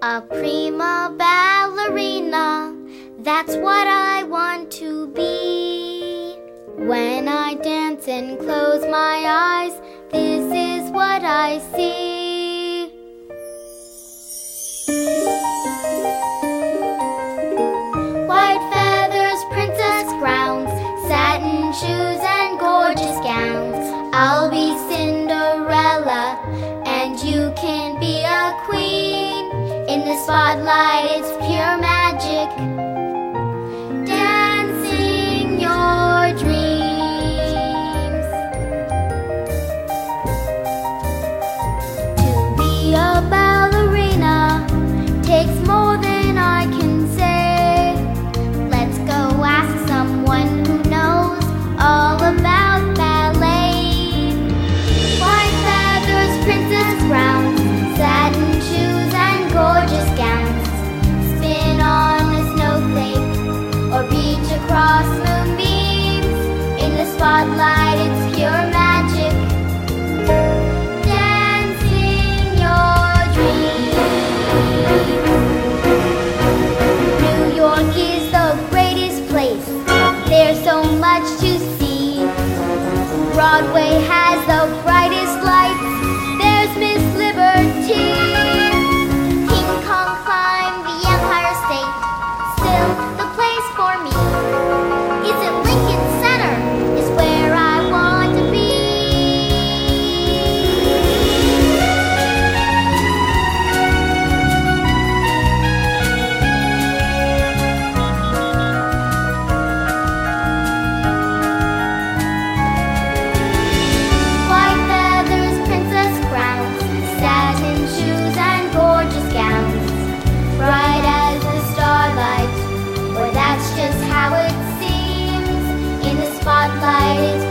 A prima ballerina, that's what I want to be. When I dance and close my eyes, this is what I see. White feathers, princess crowns, satin shoes and gorgeous gowns. I'll be Cinderella and you can be a queen. In the spotlight it's pure magic, dancing your dreams. To be a ballerina takes more than I can say. Let's go ask someone who knows all about ballet. White feathers, princess crowns, satin shoes and gorgeous gowns. Spin on a snowflake or beach across moonbeams. In the spotlight it's pure magic, dancing your dreams. New York is the greatest place, there's so much to see. Broadway has the brightest lights, there's Miss Liberty. King Kong climbed the Empire State, still the place for me is at Lincoln Center, is where I want to be. White feathers, princess crowns, satin shoes and gorgeous gowns. Bright as the starlight, or that's just how it seems. In the spotlight it's